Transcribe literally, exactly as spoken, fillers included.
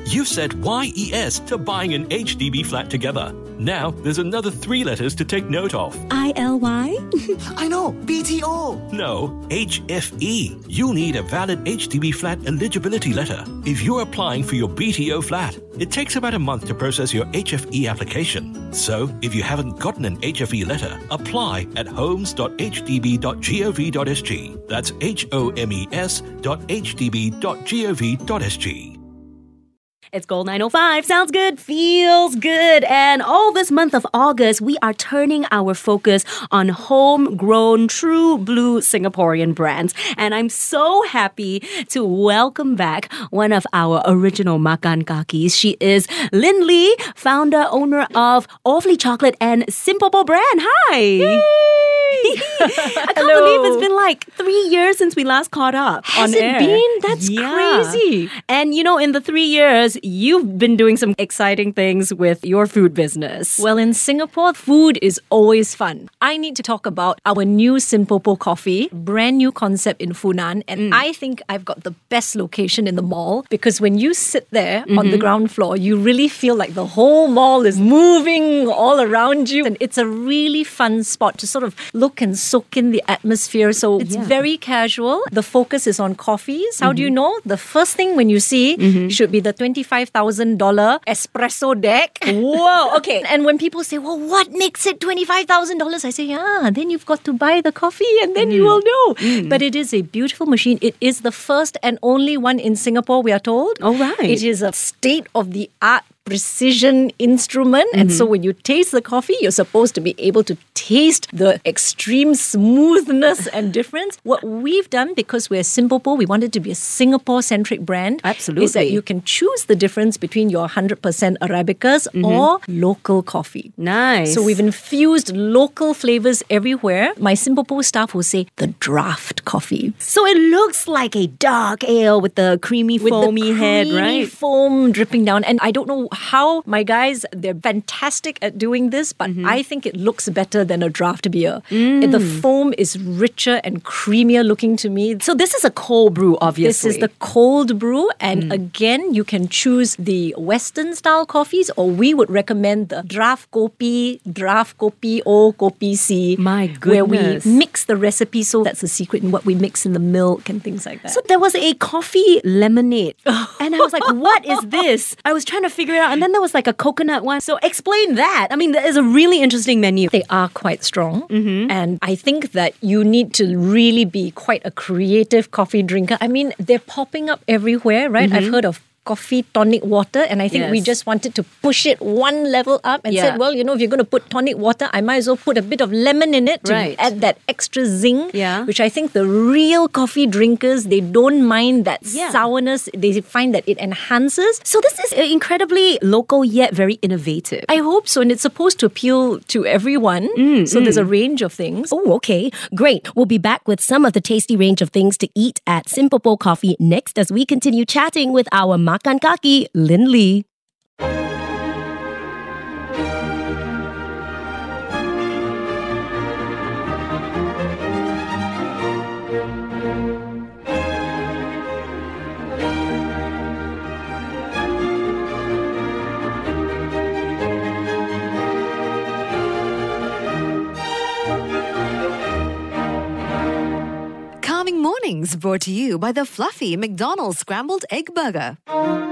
You've said Y E S to buying an H D B flat together. Now, there's another three letters to take note of. I L Y? I know, B T O. No, H F E. You'll need a valid H D B flat eligibility letter if you're applying for your B T O flat. It takes about a month to process your H F E application. So, if you haven't gotten an H F E letter, apply at homes dot h d b dot gov dot s g. That's H O M E S dot h d b dot gov dot s g. It's Gold nine oh five. Sounds good, feels good. And all this month of August, we are turning our focus on homegrown, true blue Singaporean brands. And I'm so happy to welcome back one of our original Makan Kakis. She is Lynn Lee, founder, owner of Awfully Chocolate and Simpopo brand. Hi! I can't Hello. believe it's been like three years since we last caught up Has on it air. been? That's Yeah. crazy. And you know, in the three years, you've been doing some exciting things with your food business. Well, in Singapore, food is always fun. I need to talk about our new Simpopo coffee, brand new concept in Funan. And I think I've got the best location in the mall because when you sit there on the ground floor, you really feel like the whole mall is moving all around you. And it's a really fun spot to sort of look and soak in the atmosphere. So it's Yeah. very casual. The focus is on coffees. How do you know? The first thing when you see should be the twenty-five thousand dollars espresso deck. Whoa, okay. And when people say, well, what makes it twenty-five thousand dollars? I say, yeah, then you've got to buy the coffee and then you will know. But it is a beautiful machine. It is the first and only one in Singapore, we are told. Oh, right. It is a state-of-the-art precision instrument. And so when you taste the coffee, you're supposed to be able to taste the extreme smoothness and difference. What we've done, because we're Simpopo, we wanted to be a Singapore-centric brand. Absolutely. Is that you can choose the difference between your one hundred percent Arabicas or local coffee. Nice. So we've infused local flavors everywhere. My Simpopo staff will say the draft coffee. So it looks like a dark ale with the creamy, With foamy the head, creamy right? foam dripping down. And I don't know how my guys, they're fantastic at doing this, but I think it looks better than a draft beer. The foam is richer and creamier looking to me. So this is a cold brew, obviously. This is the cold brew, and again, you can choose the Western style coffees, or we would recommend the draft kopi, draft kopi O, kopi C. My Where we goodness. mix the recipe, so that's the secret in what we mix in the milk and things like that. So there was a coffee lemonade. And I was like, what is this? I was trying to figure it out. And then there was like a coconut one. So explain that. I mean, that is a really interesting menu. They are quite strong. And I think that you need to really be quite a creative coffee drinker. I mean, they're popping up everywhere, right? I've heard of coffee tonic water, and I think we Yes. just wanted to push it one level up and Yeah. said, well, you know, if you're going to put tonic water, I might as well put a bit of lemon in it to Right. add that extra zing, Yeah. which I think the real coffee drinkers, they don't mind that Yeah. sourness. They find that it enhances. So this is incredibly local yet very innovative. I hope so, and it's supposed to appeal to everyone. So there's a range of things. Oh, okay. Great. We'll be back with some of the tasty range of things to eat at Simpopo Coffee next as we continue chatting with our Makan Kaki, Lynn Lee. Calming Mornings brought to you by the fluffy McDonald's Scrambled Egg Burger.